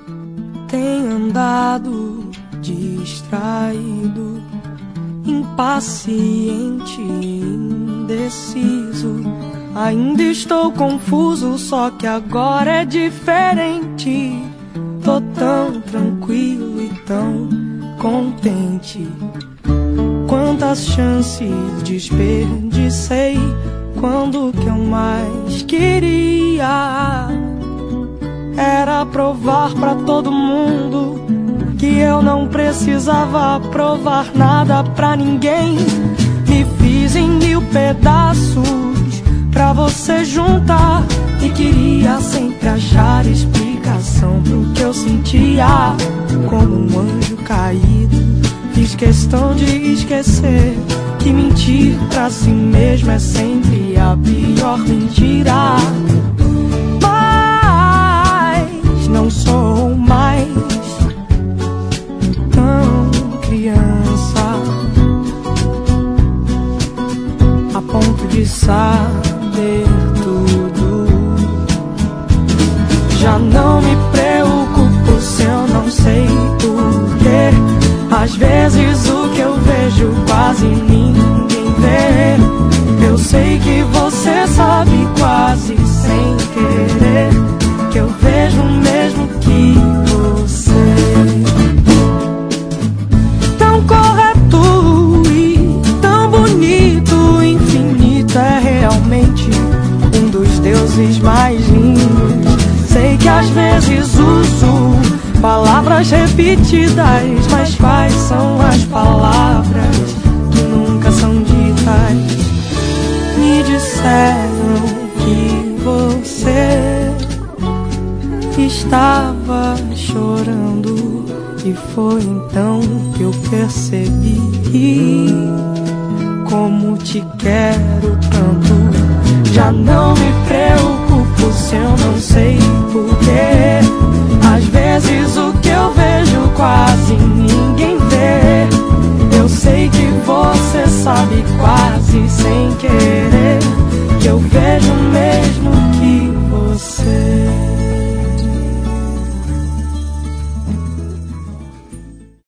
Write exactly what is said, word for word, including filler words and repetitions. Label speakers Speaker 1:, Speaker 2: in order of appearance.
Speaker 1: Tenho andado distraído, impaciente, indeciso. Ainda estou confuso, só que agora é diferente. Tô tão tranquilo e tão contente. Quantas chances desperdicei quando o que eu mais queria era provar pra todo mundo que eu não precisava provar nada pra ninguém. Me fiz em mil pedaços pra você juntar e queria sempre achar explicação pro que eu sentia. Como um anjo caído, fiz questão de esquecer que mentir pra si mesmo é sempre a pior mentira. Mas não sou mais tão criança a ponto de saber tudo. Já não me preocupo se eu não sei porquê. Às vezes o que eu vejo quase ninguém vê. Eu sei que você sabe quase sem querer que eu vejo o mesmo que você. Tão correto e tão bonito, infinito é realmente um dos deuses mais lindos. Sei que às vezes uso palavras repetidas, mas quais são as palavras que nunca são ditas? Me disseram que você estava chorando, e foi então que eu percebi como te quero tanto. Já não me preocupo se eu não sei porquê. Às vezes